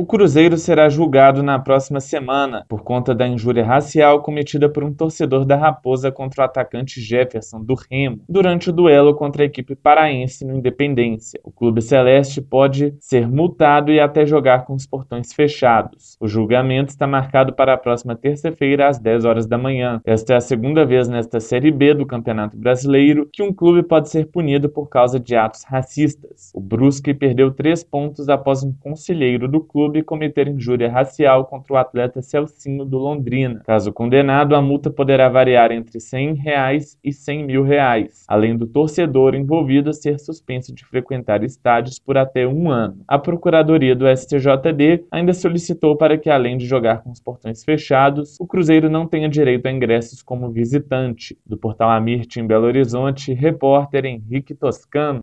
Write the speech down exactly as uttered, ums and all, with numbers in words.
O Cruzeiro será julgado na próxima semana por conta da injúria racial cometida por um torcedor da Raposa contra o atacante Jefferson, do Remo, durante o duelo contra a equipe paraense no Independência. O clube celeste pode ser multado e até jogar com os portões fechados. O julgamento está marcado para a próxima terça-feira, às dez horas da manhã. Esta é a segunda vez nesta Série B do Campeonato Brasileiro que um clube pode ser punido por causa de atos racistas. O Brusque perdeu três pontos após um conselheiro do clube cometer injúria racial contra o atleta Celcinho, do Londrina. Caso condenado, a multa poderá variar entre cem reais e cem mil reais, além do torcedor envolvido ser suspenso de frequentar estádios por até um ano. A Procuradoria do S T J D ainda solicitou para que, além de jogar com os portões fechados, o Cruzeiro não tenha direito a ingressos como visitante. Do Portal Amirte, em Belo Horizonte, repórter Henrique Toscano.